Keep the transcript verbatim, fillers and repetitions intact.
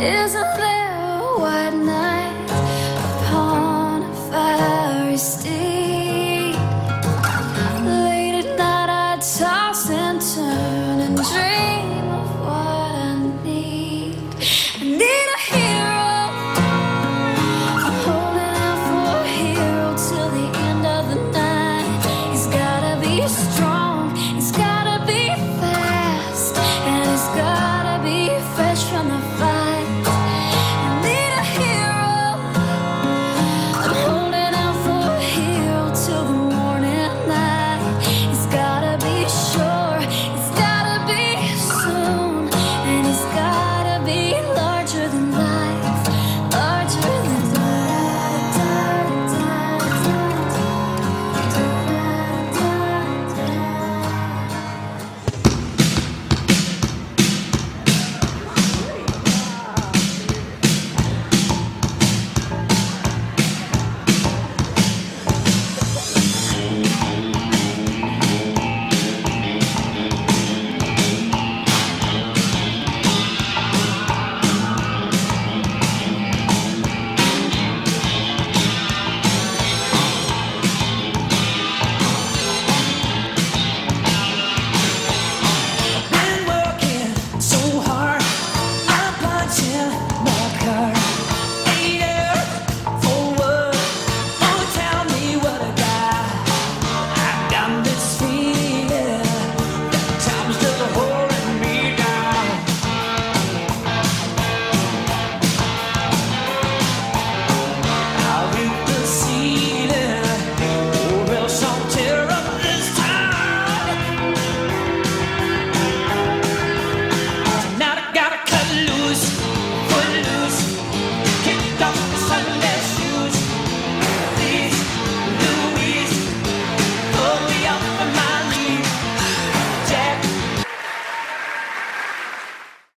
Isn't there a white knight upon a fiery steed? Late at night I toss and turn and dream of what I need. I need a hero. I'm holding out for a hero till the end of the night. He's gotta be strong, he's gotta be fast, and he's gotta be fresh from the fire.